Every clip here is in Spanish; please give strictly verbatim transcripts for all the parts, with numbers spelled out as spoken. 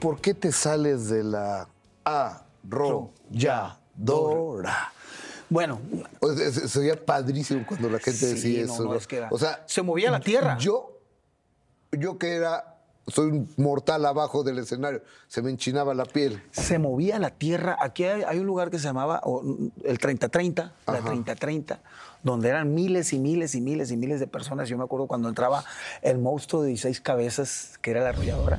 por qué te sales de la arrolladora? Bueno, O sea, se- sería padrísimo cuando la gente sí, decía no, eso. no, ¿no? es que era- O sea, se movía la tierra. Yo, yo que era, soy un mortal abajo del escenario, se me enchinaba la piel. se movía la tierra. Aquí hay, hay un lugar que se llamaba o, el treinta treinta, la Ajá. treinta treinta, donde eran miles y miles y miles y miles de personas. Yo me acuerdo cuando entraba el monstruo de dieciséis cabezas, que era la arrolladora.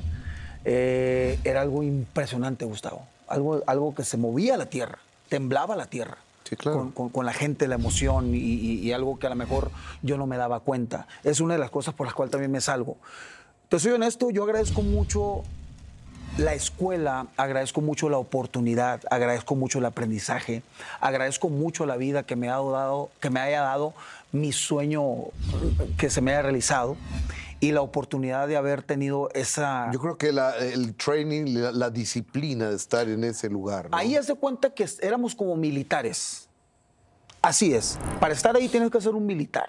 Eh, era algo impresionante, Gustavo. Algo, algo que se movía la tierra, temblaba la tierra. Sí, claro. Con, con- con la gente, la emoción y, y- y algo que a lo mejor yo no me daba cuenta. Es una de las cosas por las cuales también me salgo. Te soy honesto, yo agradezco mucho la escuela, agradezco mucho la oportunidad, agradezco mucho el aprendizaje, agradezco mucho la vida que me ha dado, que me haya dado mi sueño que se me haya realizado y la oportunidad de haber tenido esa. Yo creo que la- el training, la, la disciplina de estar en ese lugar. ¿no? Ahí haz de cuenta que éramos como militares. Así es. Para estar ahí tienes que ser un militar.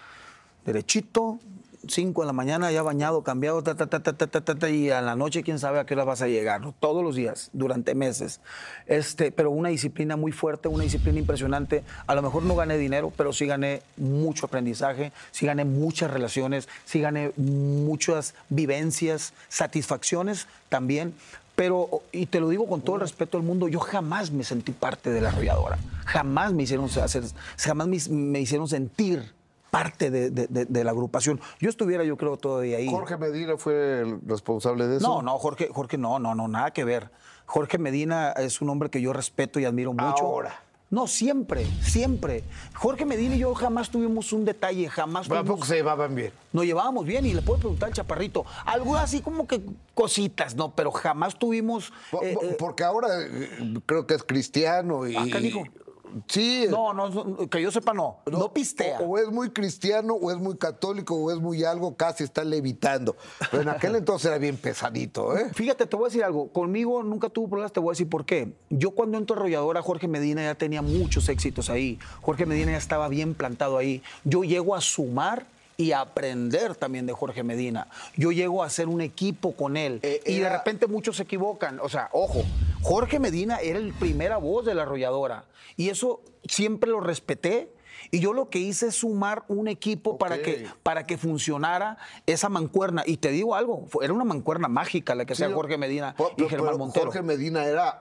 Derechito, cinco de la mañana ya bañado, cambiado, ta, ta, ta, ta, ta, ta, ta, ta, y a la noche quién sabe a qué hora vas a llegar, ¿no? Todos los días, durante meses. Este, pero una disciplina muy fuerte, una disciplina impresionante. A lo mejor no gané dinero, pero sí gané mucho aprendizaje, sí gané muchas relaciones, sí gané muchas vivencias, satisfacciones también. Pero, y te lo digo con todo el respeto del mundo, yo jamás me sentí parte de la arrolladora. Jamás me hicieron hacer, jamás me, me hicieron sentir parte de, de- de- de la agrupación. Yo estuviera, yo creo, todavía ahí. Jorge Medina fue el responsable de eso. No, no, Jorge, Jorge, no, no, no, nada que ver. Jorge Medina es un hombre que yo respeto y admiro mucho. Ahora. No, siempre, siempre. Jorge Medina y yo jamás tuvimos un detalle, jamás ¿A tuvimos... poco se llevaban bien? Nos llevábamos bien y le puedo preguntar al chaparrito. Algo así como que cositas, ¿no? Pero jamás tuvimos... Po- eh, po- eh, Porque ahora eh, creo que es cristiano y... Ah, canijo. Sí. no, no, que yo sepa no. No, pistea. O, o es muy cristiano, o es muy católico, o es muy algo, casi está levitando. Pero en aquel entonces era bien pesadito, ¿eh? Fíjate, te voy a decir algo. Conmigo nunca tuvo problemas, te voy a decir por qué. Yo cuando entro a Arrolladora, Jorge Medina ya tenía muchos éxitos ahí. Jorge Medina ya estaba bien plantado ahí. Yo llego a sumar y a aprender también de Jorge Medina. Yo llego a hacer un equipo con él. Eh, y de era- repente muchos se equivocan. O sea, ojo, Jorge Medina era el primera voz de la Arrolladora. Y eso siempre lo respeté. Y yo lo que hice es sumar un equipo para, Ok. que, para que funcionara esa mancuerna. Y te digo algo, fue- era una mancuerna mágica la que hacía Sí, Jorge Medina po- y pero- Germán pero Montero. Jorge Medina era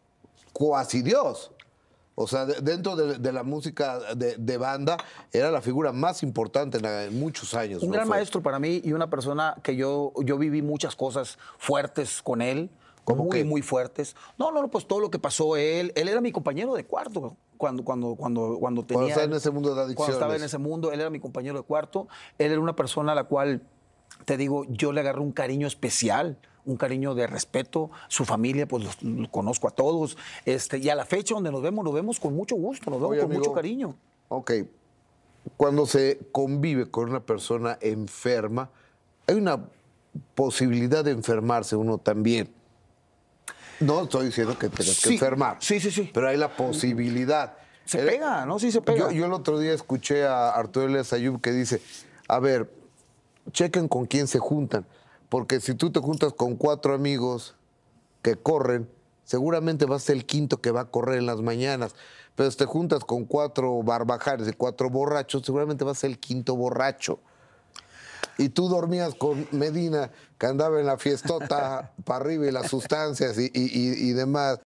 cuasi Dios. O sea, de- dentro de, de la música de, de banda, era la figura más importante en, en muchos años. Un ¿no gran fue? maestro para mí y una persona que yo, yo viví muchas cosas fuertes con él. ¿Cómo muy, qué? muy fuertes. No, no, no, pues todo lo que pasó él. Él era mi compañero de cuarto cuando, cuando, cuando, cuando tenía. estaba en ese mundo de Cuando estaba en adicciones. ese mundo, él era mi compañero de cuarto. Él era una persona a la cual, te digo, yo le agarré un cariño especial, un cariño de respeto. Su familia, pues los, los conozco a todos. Este, y a la fecha donde nos vemos, nos vemos con mucho gusto, nos vemos Oye, con amigo, mucho cariño. Ok. Cuando se convive con una persona enferma, hay una posibilidad de enfermarse uno también. No estoy diciendo que tengas que Sí, enfermar. sí, sí, sí. Pero hay la posibilidad. Se Él- pega, ¿no? Sí se pega. Yo, yo el otro día escuché a Arturo Elias Ayub que dice, a ver, chequen con quién se juntan, porque si tú te juntas con cuatro amigos que corren, seguramente vas a ser el quinto que va a correr en las mañanas, pero si te juntas con cuatro barbajares y cuatro borrachos, seguramente vas a ser el quinto borracho. Y tú dormías con Medina, que andaba en la fiestota para arriba y las sustancias y, y- y- y demás.